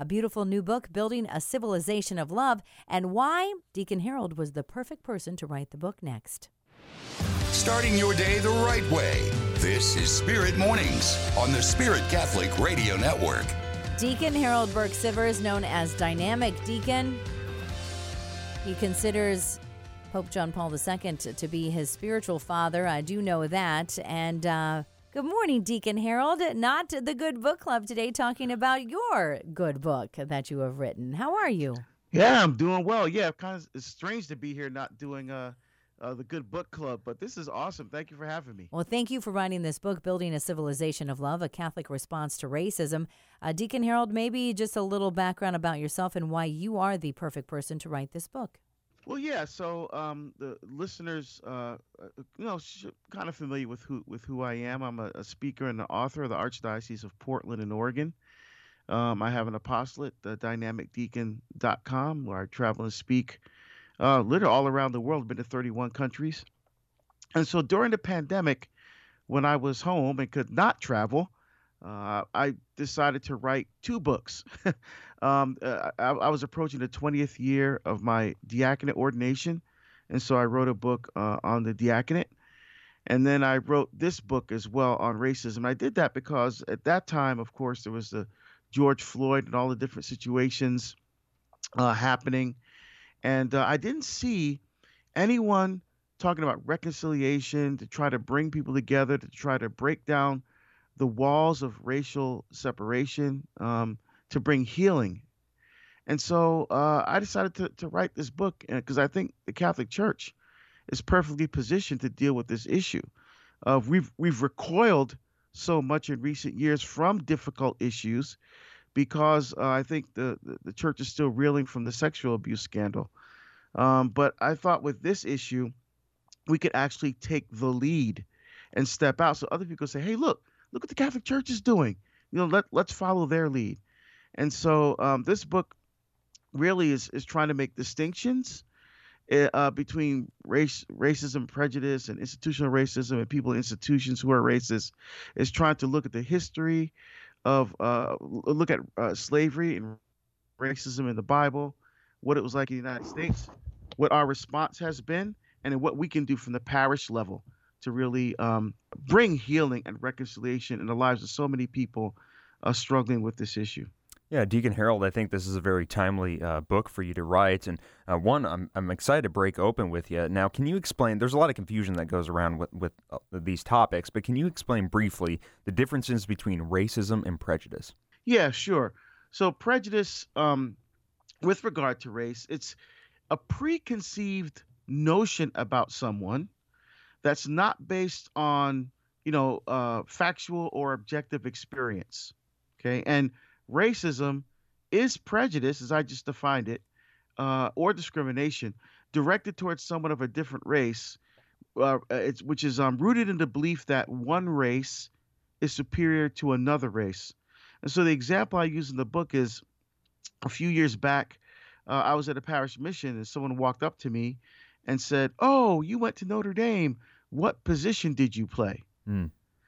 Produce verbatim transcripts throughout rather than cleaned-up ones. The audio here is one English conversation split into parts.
a beautiful new book, Building a Civilization of Love, and why Deacon Harold was the perfect person to write the book next. Starting your day the right way. This is Spirit Mornings on the Spirit Catholic Radio Network. Deacon Harold Burke-Sivers, known as Dynamic Deacon. He considers Pope John Paul the Second to be his spiritual father. I do know that. And uh, good morning, Deacon Harold. Not the Good Book Club today, talking about your good book that you have written. How are you? Yeah, I'm doing well. Yeah, kind of, it's strange to be here not doing uh, uh, the Good Book Club, but this is awesome. Thank you for having me. Well, thank you for writing this book, Building a Civilization of Love, a Catholic Response to Racism. Uh, Deacon Harold, maybe just a little background about yourself and why you are the perfect person to write this book. Well, yeah. So um, the listeners, uh, you know, kind of familiar with who with who I am. I'm a, a speaker and an author of the Archdiocese of Portland and Oregon. Um, I have an apostolate, the dynamic deacon dot com, where I travel and speak uh, literally all around the world. Been to thirty-one countries. And so during the pandemic, when I was home and could not travel, uh, I decided to write two books. um, uh, I, I was approaching the twentieth year of my diaconate ordination, and so I wrote a book uh, on the diaconate. And then I wrote this book as well on racism. I did that because at that time, of course, there was the George Floyd and all the different situations uh, happening. And uh, I didn't see anyone talking about reconciliation, to try to bring people together, to try to break down the walls of racial separation, um, to bring healing. And so uh, I decided to, to write this book because I think the Catholic Church is perfectly positioned to deal with this issue. Uh, we've we've recoiled so much in recent years from difficult issues because uh, I think the, the, the church is still reeling from the sexual abuse scandal. Um, but I thought with this issue, we could actually take the lead and step out so other people say, hey, look, look what the Catholic Church is doing. You know, let, let's follow their lead. And so um, this book really is, is trying to make distinctions uh, between race, racism, prejudice, and institutional racism, and people in institutions who are racist. It's trying to look at the history of, uh, look at uh, slavery and racism in the Bible, what it was like in the United States, what our response has been, and then what we can do from the parish level to really um, bring healing and reconciliation in the lives of so many people uh, struggling with this issue. Yeah, Deacon Harold, I think this is a very timely uh, book for you to write. And uh, one, I'm I'm excited to break open with you. Now, can you explain, there's a lot of confusion that goes around with, with uh, these topics, but can you explain briefly the differences between racism and prejudice? Yeah, sure. So prejudice, um, with regard to race, it's a preconceived notion about someone that's not based on, you know, uh, factual or objective experience. Okay. And racism is prejudice, as I just defined it, uh, or discrimination directed towards someone of a different race, uh, it's, which is um, rooted in the belief that one race is superior to another race. And so the example I use in the book is a few years back, uh, I was at a parish mission and someone walked up to me and said, "Oh, you went to Notre Dame. What position did you play?" Mm.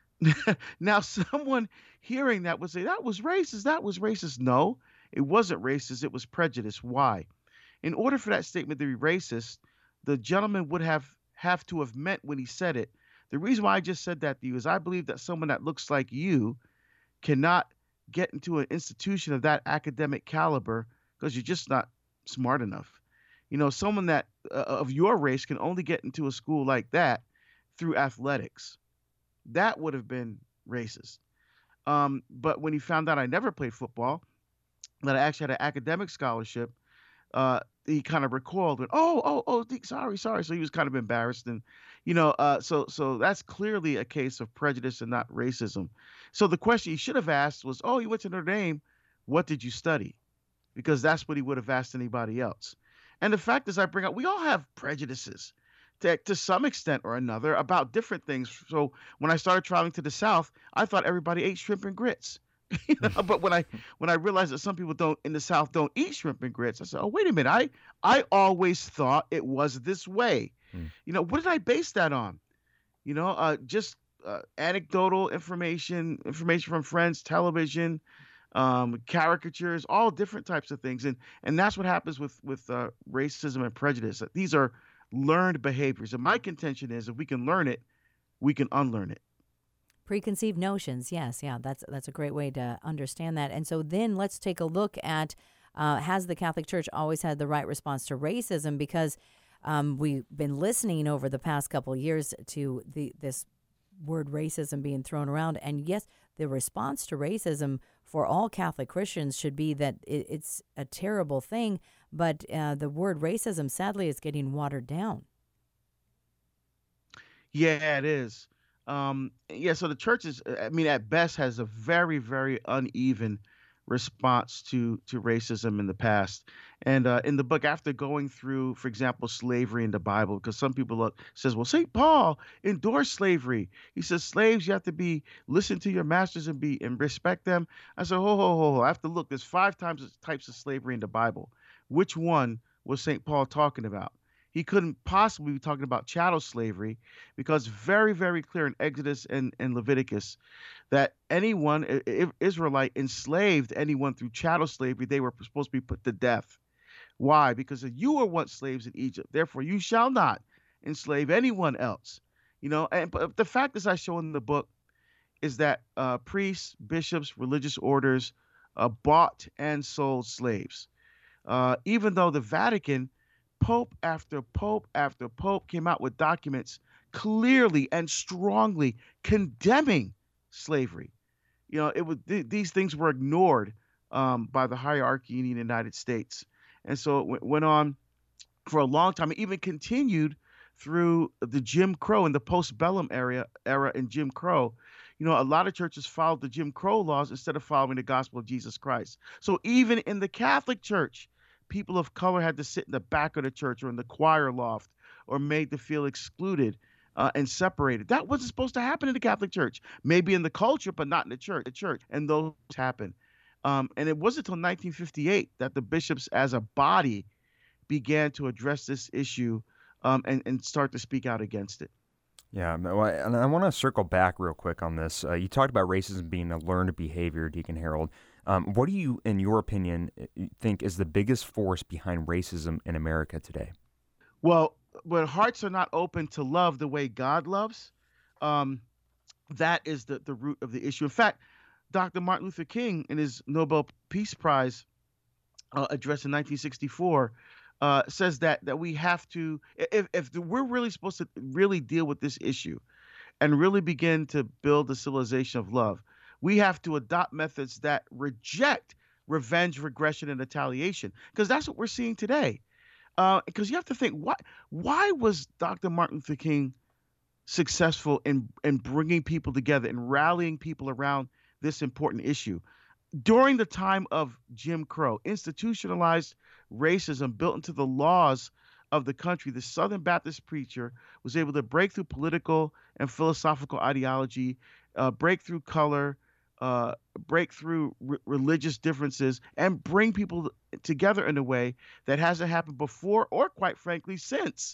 Now, someone hearing that would say, that was racist. That was racist. No, it wasn't racist. It was prejudice. Why? In order for that statement to be racist, the gentleman would have, have to have meant when he said it. The reason why I just said that to you is I believe that someone that looks like you cannot get into an institution of that academic caliber because you're just not smart enough. You know, someone that uh, of your race can only get into a school like that through athletics. That would have been racist. Um, but when he found out I never played football, that I actually had an academic scholarship, uh, he kind of recoiled and, oh, oh, oh, sorry, sorry. So he was kind of embarrassed. And, you know, uh, so so that's clearly a case of prejudice and not racism. So the question he should have asked was, oh, you went to Notre Dame. What did you study? Because that's what he would have asked anybody else. And the fact is, I bring up, we all have prejudices to, to some extent or another about different things. So when I started traveling to the South, I thought everybody ate shrimp and grits. You know, but when I when I realized that some people don't in the South don't eat shrimp and grits, I said, oh, wait a minute. I I always thought it was this way. Mm. You know, what did I base that on? You know, uh, just uh, anecdotal information, information from friends, television, um, caricatures, all different types of things. And and that's what happens with with uh, racism and prejudice. These are learned behaviors. And my contention is, if we can learn it, we can unlearn it. Preconceived notions, yes, yeah, that's that's a great way to understand that. And so then let's take a look at uh, has the Catholic Church always had the right response to racism? Because um, we've been listening over the past couple of years to the this word racism being thrown around, and yes, the response to racism for all Catholic Christians should be that it, it's a terrible thing, but uh, the word racism, sadly, is getting watered down. Yeah, it is. Um, yeah, so the church is, I mean, at best has a very, very uneven response to to racism in the past. And uh, in the book, after going through, for example, slavery in the Bible, because some people look, says, well, Saint Paul endorsed slavery. He says slaves, you have to be listen to your masters and be and respect them. I said, ho ho ho ho. I have to look. There's five times types of slavery in the Bible. Which one was Saint Paul talking about? He couldn't possibly be talking about chattel slavery, because very, very clear in Exodus and, and Leviticus that anyone, if Israelite, enslaved anyone through chattel slavery, they were supposed to be put to death. Why? Because you were once slaves in Egypt. Therefore, you shall not enslave anyone else. You know, and but the fact, as I show in the book, is that uh, priests, bishops, religious orders uh, bought and sold slaves. Uh, even though the Vatican, Pope after Pope after Pope came out with documents clearly and strongly condemning slavery. You know, it was th- these things were ignored um, by the hierarchy in the United States, and so it w- went on for a long time. It even continued through the Jim Crow and the postbellum era era in Jim Crow. You know, a lot of churches followed the Jim Crow laws instead of following the gospel of Jesus Christ. So even in the Catholic Church, people of color had to sit in the back of the church or in the choir loft, or made to feel excluded uh, and separated. That wasn't supposed to happen in the Catholic Church. Maybe in the culture, but not in the church. The church, and those happened. Um, and it wasn't until nineteen fifty-eight that the bishops, as a body, began to address this issue um, and and start to speak out against it. Yeah, well, and I want to circle back real quick on this. Uh, you talked about racism being a learned behavior, Deacon Harold. Um, what do you, in your opinion, think is the biggest force behind racism in America today? Well, when hearts are not open to love the way God loves, um, that is the, the root of the issue. In fact, Doctor Martin Luther King, in his Nobel Peace Prize uh, address in nineteen sixty-four, uh, says that that we have to, if, if we're really supposed to really deal with this issue and really begin to build a civilization of love, we have to adopt methods that reject revenge, regression, and retaliation, because that's what we're seeing today. Because uh, you have to think, why why was Doctor Martin Luther King successful in in bringing people together and rallying people around this important issue? During the time of Jim Crow, institutionalized racism built into the laws of the country, the Southern Baptist preacher was able to break through political and philosophical ideology, uh, break through color, uh, break through r- religious differences, and bring people together in a way that hasn't happened before or, quite frankly, since.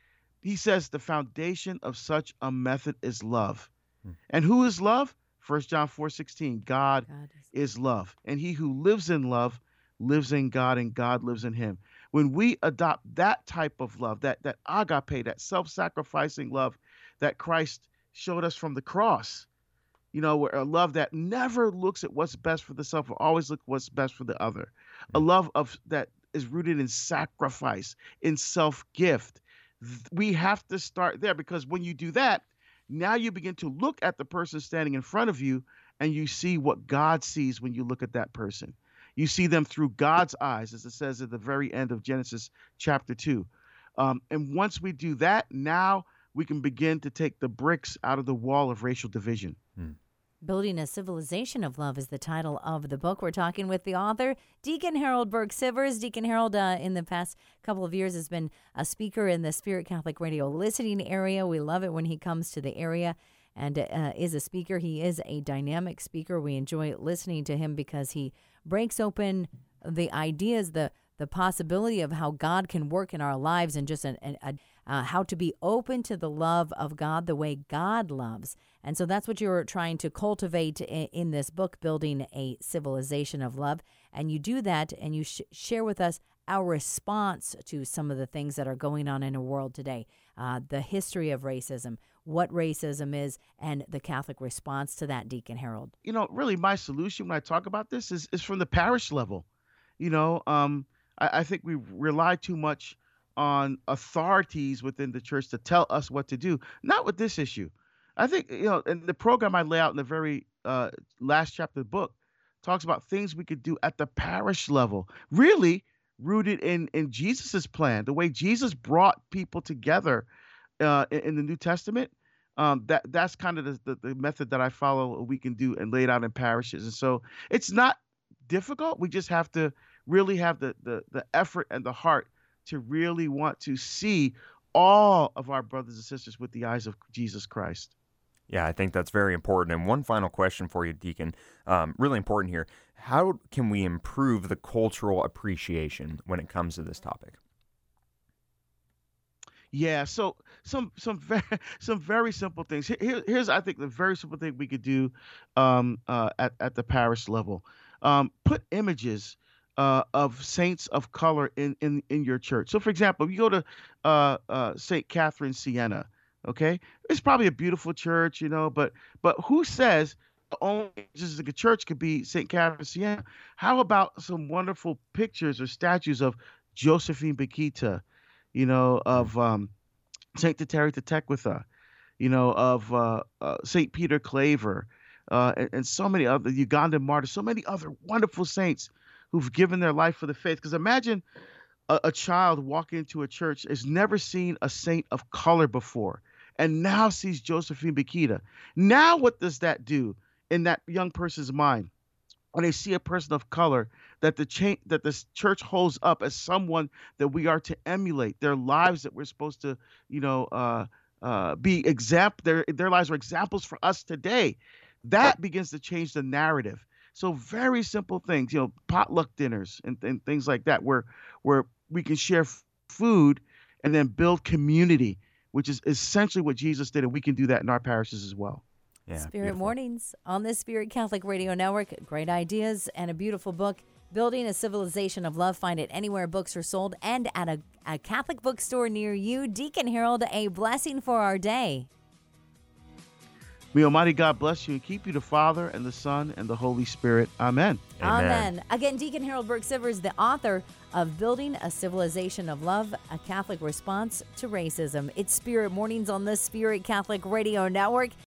He says the foundation of such a method is love. Hmm. And who is love? First John four sixteen, God, God is... is love. And he who lives in love lives in God, and God lives in him. When we adopt that type of love, that that agape, that self-sacrificing love that Christ showed us from the cross, you know, a love that never looks at what's best for the self, but always look what's best for the other. A love of that is rooted in sacrifice, in self-gift. We have to start there, because when you do that, now you begin to look at the person standing in front of you, and you see what God sees when you look at that person. You see them through God's eyes, as it says at the very end of Genesis chapter two. Um, and once we do that, now we can begin to take the bricks out of the wall of racial division. Hmm. Building a Civilization of Love is the title of the book. We're talking with the author, Deacon Harold Burke-Sivers. Deacon Harold, uh, in the past couple of years, has been a speaker in the Spirit Catholic Radio listening area. We love it when he comes to the area and uh, is a speaker. He is a dynamic speaker. We enjoy listening to him because he breaks open the ideas, the the possibility of how God can work in our lives in just an, an, a, uh, how to be open to the love of God the way God loves. And so that's what you're trying to cultivate in, in this book, Building a Civilization of Love. And you do that, and you sh- share with us our response to some of the things that are going on in the world today, uh, the history of racism, what racism is, and the Catholic response to that, Deacon Harold. You know, really, my solution when I talk about this is, is from the parish level. You know, um, I, I think we rely too much on authorities within the church to tell us what to do. Not with this issue. I think, you know, in the program I lay out in the very uh, last chapter of the book talks about things we could do at the parish level, really rooted in, in Jesus's plan, the way Jesus brought people together uh, in, in the New Testament. Um, that that's kind of the, the, the method that I follow we can do and lay it out in parishes. And so it's not difficult. We just have to really have the, the, the effort and the heart to really want to see all of our brothers and sisters with the eyes of Jesus Christ. Yeah, I think that's very important. And one final question for you, Deacon, um, really important here. How can we improve the cultural appreciation when it comes to this topic? Yeah, so some some very some very simple things. Here, here's I think the very simple thing we could do um, uh, at at the parish level. Um, put images uh, of saints of color in, in in your church. So, for example, if you go to uh, uh, Saint Catherine, Siena, okay, it's probably a beautiful church, you know, but but who says the only just like a church could be Saint Catherine, Siena? How about some wonderful pictures or statues of Josephine Bakhita, you know, of um, Saint Teresa Tequitha, you know, of uh, uh, Saint Peter Claver, uh, and, and so many other Ugandan martyrs, so many other wonderful saints who've given their life for the faith. Because imagine a, a child walking into a church has never seen a saint of color before, and now sees Josephine Bakhita. Now, what does that do in that young person's mind when they see a person of color that the cha- that the church holds up as someone that we are to emulate, their lives that we're supposed to, you know, uh, uh, be example. Their their lives are examples for us today. That begins to change the narrative. So very simple things, you know, potluck dinners and, and things like that, where where we can share f- food and then build community, which is essentially what Jesus did, and we can do that in our parishes as well. Yeah, Spirit beautiful. Mornings on the Spirit Catholic Radio Network. Great ideas and a beautiful book, Building a Civilization of Love. Find it anywhere books are sold and at a, a Catholic bookstore near you. Deacon Harold, a blessing for our day. May Almighty God bless you and keep you, the Father and the Son and the Holy Spirit. Amen. Amen. Amen. Again, Deacon Harold Burke-Sivers, the author of Building a Civilization of Love, a Catholic Response to Racism. It's Spirit Mornings on the Spirit Catholic Radio Network.